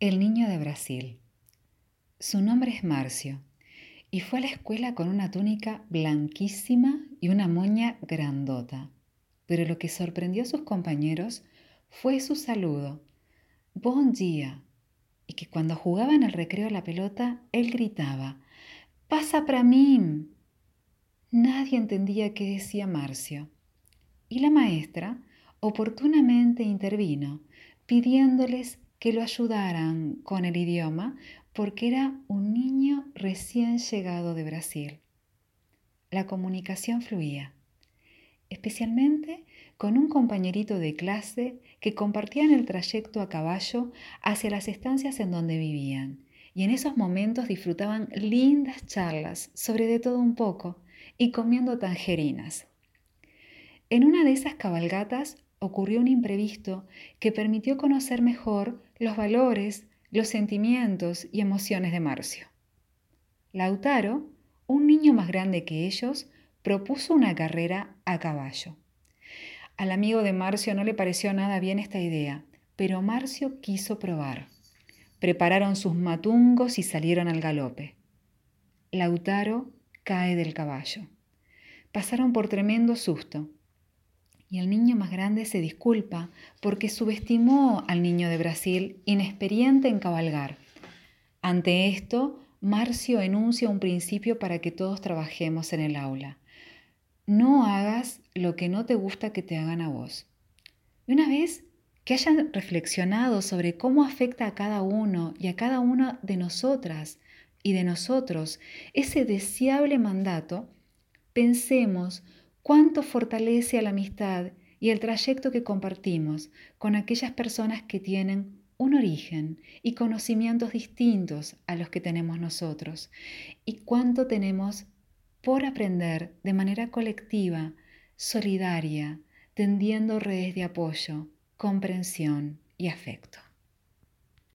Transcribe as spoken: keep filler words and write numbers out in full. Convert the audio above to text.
El niño de Brasil. Su nombre es Marcio y fue a la escuela con una túnica blanquísima y una moña grandota. Pero lo que sorprendió a sus compañeros fue su saludo, Bon dia, y que cuando jugaba en el recreo a la pelota, él gritaba, ¡Pasa para mí! Nadie entendía qué decía Marcio. Y la maestra oportunamente intervino, pidiéndoles que lo ayudaran con el idioma porque era un niño recién llegado de Brasil. La comunicación fluía, especialmente con un compañerito de clase que compartían el trayecto a caballo hacia las estancias en donde vivían, y en esos momentos disfrutaban lindas charlas sobre de todo un poco y comiendo tangerinas. En una de esas cabalgatas ocurrió un imprevisto que permitió conocer mejor los valores, los sentimientos y emociones de Marcio. Lautaro, un niño más grande que ellos, propuso una carrera a caballo. Al amigo de Marcio no le pareció nada bien esta idea, pero Marcio quiso probar. Prepararon sus matungos y salieron al galope. Lautaro cae del caballo. Pasaron por tremendo susto. Y el niño más grande se disculpa porque subestimó al niño de Brasil, inexperiente en cabalgar. Ante esto, Marcio enuncia un principio para que todos trabajemos en el aula. No hagas lo que no te gusta que te hagan a vos. Y una vez que hayan reflexionado sobre cómo afecta a cada uno y a cada una de nosotras y de nosotros ese deseable mandato, pensemos cuánto fortalece a la amistad y el trayecto que compartimos con aquellas personas que tienen un origen y conocimientos distintos a los que tenemos nosotros, y cuánto tenemos por aprender de manera colectiva, solidaria, tendiendo redes de apoyo, comprensión y afecto.